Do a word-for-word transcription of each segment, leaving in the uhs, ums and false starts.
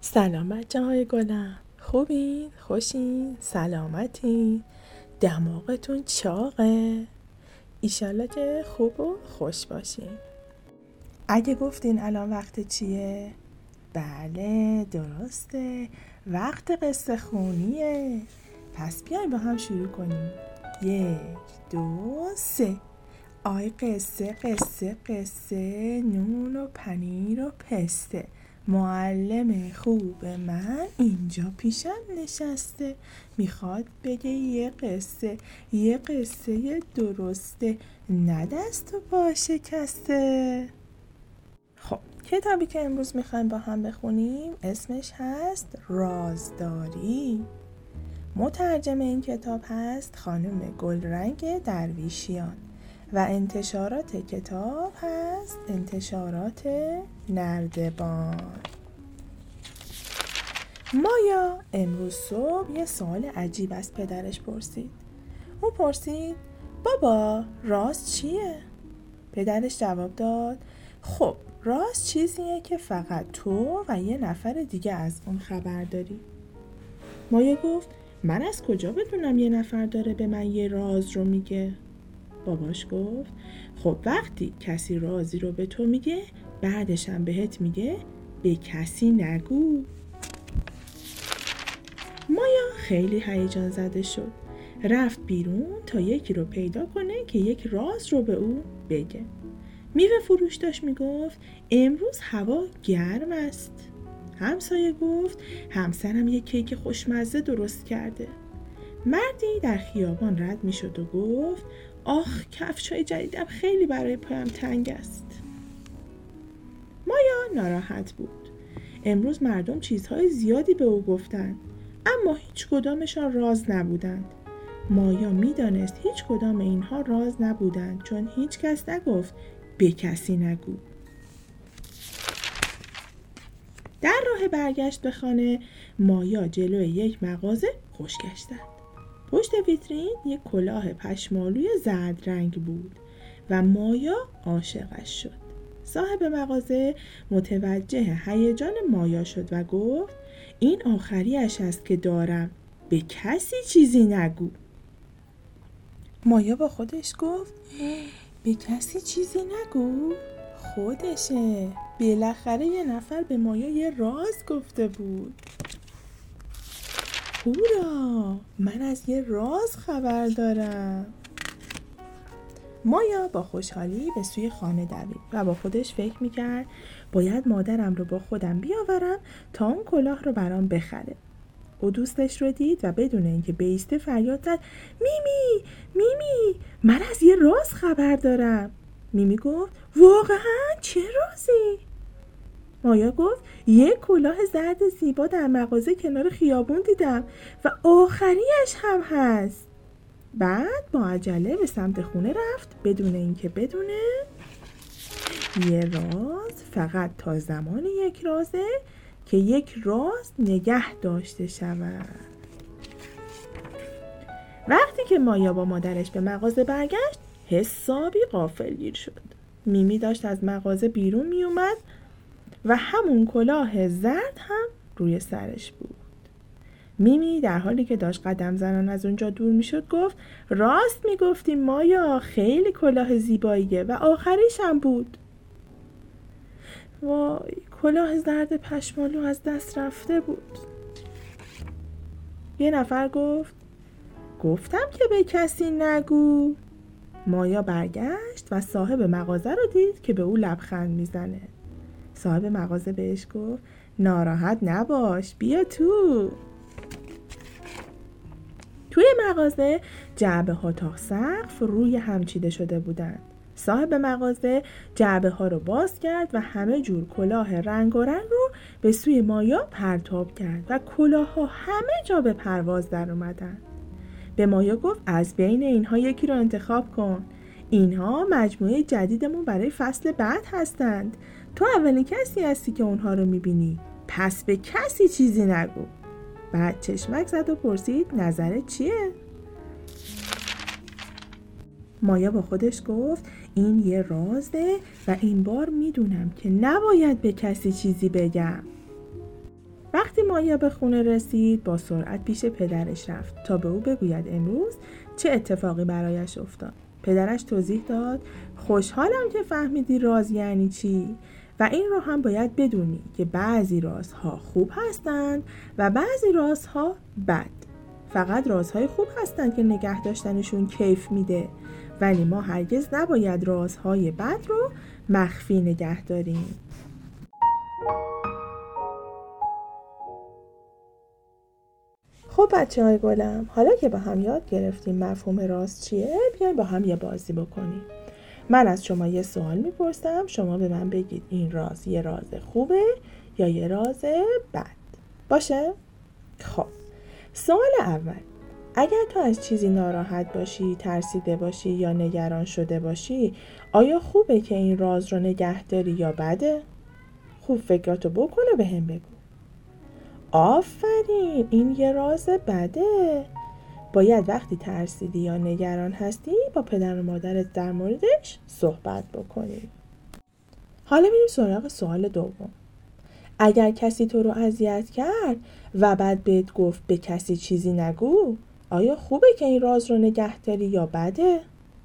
سلام بچه های گلم، خوبین؟ خوشین؟ سلامتین؟ دماغتون چاقه؟ ایشالله که خوب و خوش باشین. اگه گفتین الان وقت چیه؟ بله درسته، وقت قصه خونیه. پس بیاین با هم شروع کنیم. یک دو سه. آی قصه قصه قصه، نون و پنیر و پسته. معلم خوب من اینجا پیشم نشسته، میخواد بگه یه قصه، یه قصه درسته، نه دست و پا شکسته. خب کتابی که امروز میخوایم با هم بخونیم اسمش هست رازداری. مترجم این کتاب هست خانم گلرنگ درویشیان و انتشارات کتاب هست انتشارات نردبان. مایا امروز صبح یه سوال عجیب از پدرش پرسید. او پرسید بابا راز چیه؟ پدرش جواب داد خب راز چیزیه که فقط تو و یه نفر دیگه از اون خبر داری. مایا گفت من از کجا بدونم یه نفر داره به من یه راز رو میگه؟ باباش گفت خب وقتی کسی رازی رو به تو میگه بعدش هم بهت میگه به کسی نگو. مایا خیلی هیجان زده شد، رفت بیرون تا یکی رو پیدا کنه که یک راز رو به او بگه. میوه فروش داشت میگفت امروز هوا گرم است. همسایه گفت همسرم یک کیک خوشمزه درست کرده. مردی در خیابان رد میشد و گفت آخ کفشای جدیدم خیلی برای پایم تنگ است. مایا ناراحت بود. امروز مردم چیزهای زیادی به او گفتند اما هیچ کدامشان راز نبودند. مایا میدانست هیچ کدام اینها راز نبودند چون هیچ کس نگفت به کسی نگو. در راه برگشت به خانه مایا جلوی یک مغازه خوش گشتند. پشت ویترین یک کلاه پشمالوی زرد رنگ بود و مایا عاشقش شد. صاحب مغازه متوجه هیجان مایا شد و گفت این آخریش است که دارم، به کسی چیزی نگو. مایا با خودش گفت به کسی چیزی نگو؟ خودشه، بالاخره یه نفر به مایا یه راز گفته بود. هورا، من از یه راز خبر دارم. مایا با خوشحالی به سوی خانه دوید و با خودش فکر میکرد باید مادرم رو با خودم بیاورم تا اون کلاه رو برام بخره. او دوستش رو دید و بدون اینکه بایسته فریاد زد میمی میمی من از یه راز خبر دارم. میمی گفت واقعا چه رازی؟ مایا گفت یک کلاه زرد زیبا در مغازه کنار خیابون دیدم و آخریش هم هست. بعد با عجله به سمت خونه رفت بدون اینکه بدونه یه راز فقط تا زمان یک رازه که یک راز نگه داشته شود. وقتی که مایا با مادرش به مغازه برگشت حسابی غافلگیر شد. میمی داشت از مغازه بیرون می اومد و همون کلاه زرد هم روی سرش بود. میمی در حالی که داشت قدم زنان از اونجا دور می شد گفت راست می گفتی مایا، خیلی کلاه زیباییه و آخریش هم بود. وای کلاه زرد پشمالو از دست رفته بود. یه نفر گفت گفتم که به کسی نگو. مایا برگشت و صاحب مغازه رو دید که به او لبخند میزنه. صاحب مغازه بهش گفت ناراحت نباش، بیا تو. توی مغازه جعبه ها تا سقف روی هم چیده شده بودند. صاحب مغازه جعبه ها رو باز کرد و همه جور کلاه رنگ و رنگ رو به سوی مایا پرتاب کرد و کلاه ها همه جا به پرواز در اومدن. به مایا گفت از بین اینها یکی رو انتخاب کن. اینها مجموعه جدیدمون برای فصل بعد هستند. تو اولین کسی هستی که اونها رو میبینی، پس به کسی چیزی نگو. بعد چشمک زد و پرسید نظرت چیه؟ مایا با خودش گفت این یه رازه و این بار میدونم که نباید به کسی چیزی بگم. وقتی مایا به خونه رسید با سرعت پیش پدرش رفت تا به او بگوید امروز چه اتفاقی برایش افتاد. پدرش توضیح داد خوشحالم که فهمیدی راز یعنی چی و این رو هم باید بدونی که بعضی رازها خوب هستند و بعضی رازها بد. فقط رازهای خوب هستند که نگه داشتنشون کیف میده، ولی ما هرگز نباید رازهای بد رو مخفی نگه داریم. خب بچه های گلم، حالا که با هم یاد گرفتیم مفهوم راز چیه، بیایم با هم یه بازی بکنیم. من از شما یه سوال میپرسم، شما به من بگید این راز یه راز خوبه یا یه راز بد. باشه؟ خب سوال اول، اگر تو از چیزی ناراحت باشی، ترسیده باشی یا نگران شده باشی، آیا خوبه که این راز رو نگه داری یا بده؟ خوب فکراتو بکن و به هم بگو. آفرین، این یه راز بده. باید وقتی ترسیدی یا نگران هستی با پدر و مادرت در موردش صحبت بکنی. حالا میریم سراغ سوال دوم. اگر کسی تو رو اذیت کرد و بعد بهت گفت به کسی چیزی نگو، آیا خوبه که این راز رو نگه داری یا بده؟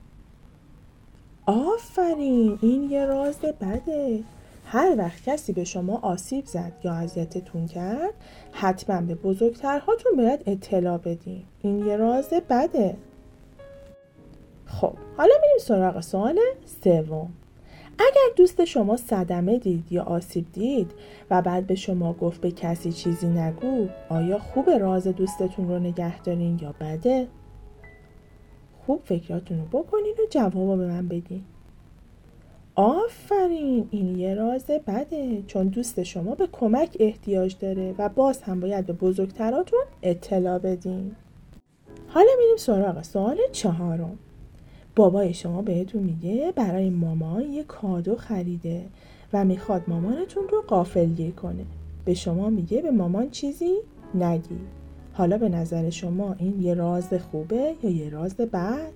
آفرین، این یه راز بده. هر وقت کسی به شما آسیب زد یا اذیتتون کرد، حتما به بزرگترهاتون باید اطلاع بدین. این یه راز بده. خب حالا میریم سراغ سوال سوم. اگر دوست شما صدمه دید یا آسیب دید و بعد به شما گفت به کسی چیزی نگو، آیا خوب راز دوستتون رو نگه دارین یا بده؟ خوب فکراتون رو بکنین و جواب به من بدین. آفرین، این یه راز بده، چون دوست شما به کمک احتیاج داره و باز هم باید به بزرگتراتون اطلاع بدین. حالا میریم سراغ سوال چهارم. بابای شما بهتون میگه برای مامان یه کادو خریده و میخواد مامانتون رو غافلگیر کنه. به شما میگه به مامان چیزی نگی. حالا به نظر شما این یه راز خوبه یا یه راز بد؟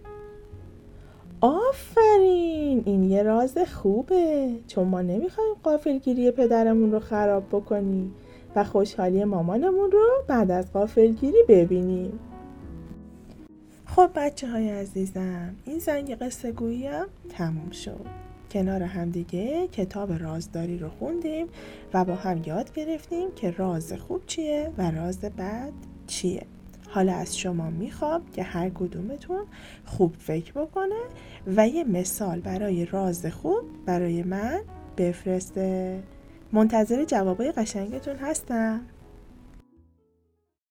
آفرین، این یه راز خوبه، چون ما نمیخوایم غافلگیری پدرمون رو خراب بکنیم و خوشحالی مامانمون رو بعد از غافلگیری ببینیم. خب بچه های عزیزم، این زنگ قصه گویی هم تموم شد. کنار هم دیگه کتاب رازداری رو خوندیم و با هم یاد گرفتیم که راز خوب چیه و راز بد چیه. حالا از شما میخوام که هر کدومتون خوب فکر بکنه و یه مثال برای راز خوب برای من بفرسته. منتظر جوابای قشنگتون هستم.